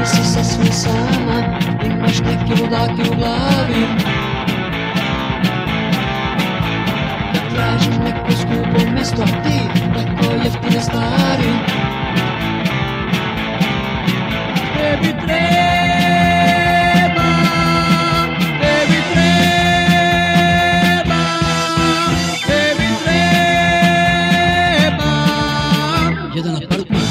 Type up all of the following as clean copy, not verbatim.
Nisi sasvim sama, imaš neke ludake u glavi. Da tražim neko skupo mjesto, ti tako jeftine stvari. Tebi treba, tebi treba, tebi treba jedan apartman.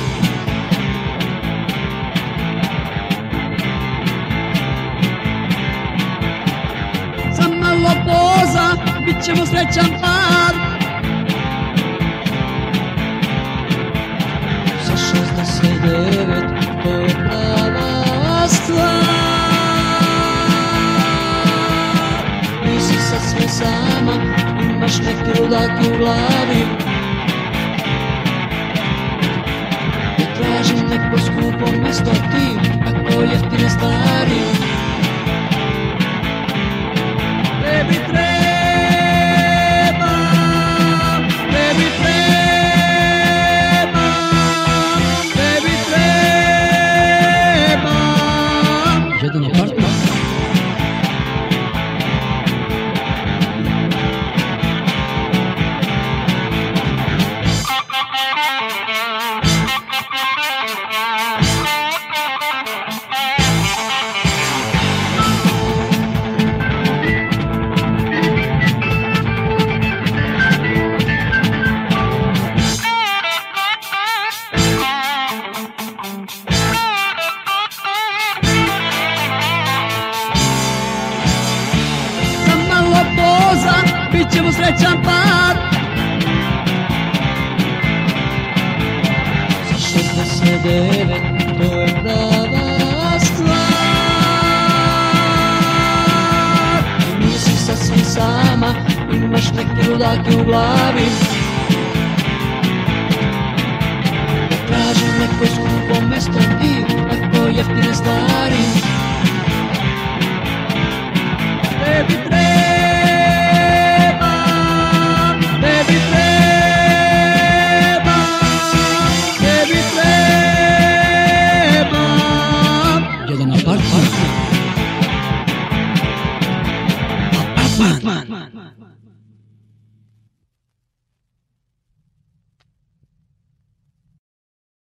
Za malo poza bit ćemo srećan par. Sa 69 to je prava stvar. Nisi sasvim sama, imaš neke ludake u glavi. Ne tražim neko skupo mjesto, ti tako jeftine stvari. Tebi treba, tebi treba, tebi treba jedan apartman. Bit ćemo srećan par. Sa 69 to je prava stvar. Nisi sasvim sama, imaš neke ludake u glavi. Tražim neko skupo mjesto, ti tako jeftine stvari. Tebi treba, jedan apartman.